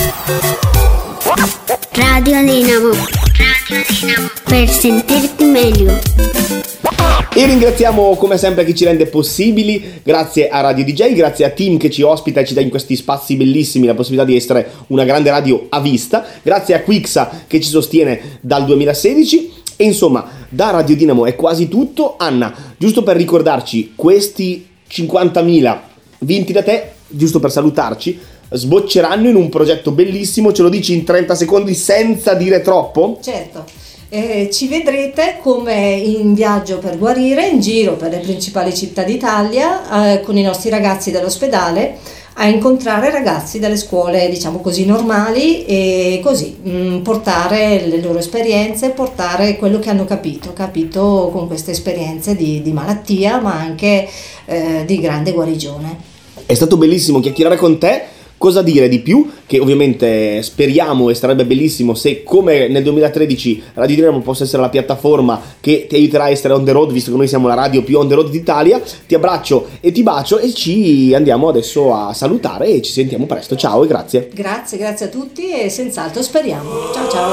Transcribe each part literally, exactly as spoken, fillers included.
Radio Dinamo. Radio Dinamo. Per sentirti meglio. E ringraziamo come sempre chi ci rende possibili, grazie a Radio D J, grazie a Tim che ci ospita e ci dà in questi spazi bellissimi la possibilità di essere una grande radio a vista, grazie a Quixa che ci sostiene dal duemilasedici e insomma da Radio Dinamo è quasi tutto. Anna, giusto per ricordarci questi cinquantamila vinti da te, giusto per salutarci, sbocceranno in un progetto bellissimo, ce lo dici in trenta secondi senza dire troppo? Certo. Eh, ci vedrete come in viaggio per guarire, in giro per le principali città d'Italia eh, con i nostri ragazzi dell'ospedale a incontrare ragazzi delle scuole, diciamo così, normali e così mh, portare le loro esperienze, portare quello che hanno capito, capito con queste esperienze di, di malattia ma anche eh, di grande guarigione. È stato bellissimo chiacchierare con te. Cosa dire di più? Che ovviamente speriamo e sarebbe bellissimo se come nel duemilatredici Radio Dinamo possa essere la piattaforma che ti aiuterà a essere on the road, visto che noi siamo la radio più on the road d'Italia. Ti abbraccio e ti bacio e ci andiamo adesso a salutare e ci sentiamo presto. Ciao e grazie. Grazie, grazie a tutti e senz'altro speriamo. Ciao ciao.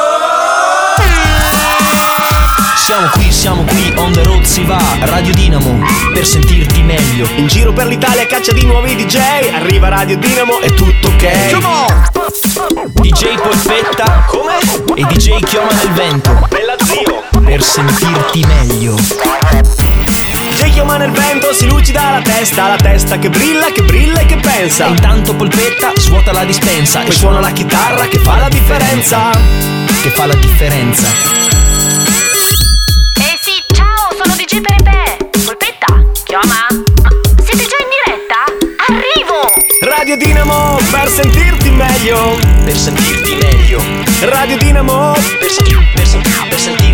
Siamo qui, siamo qui, on the road si va, Radio Dinamo, per sentirti meglio. In giro per l'Italia caccia di nuovi D J, arriva Radio Dinamo e tutto ok. Come on! D J Polpetta, come? E D J Chioma nel vento, bella zio, per sentirti meglio. D J Chioma nel vento, si lucida la testa, la testa che brilla, che brilla e che pensa. E intanto Polpetta svuota la dispensa poi suona la chitarra che fa la differenza. Che fa la differenza. D J Pepe, Polpetta, chiama? Siete già in diretta? Arrivo! Radio Dinamo per sentirti meglio. Per sentirti meglio. Radio Dinamo per, sen- per, sen- per sentirti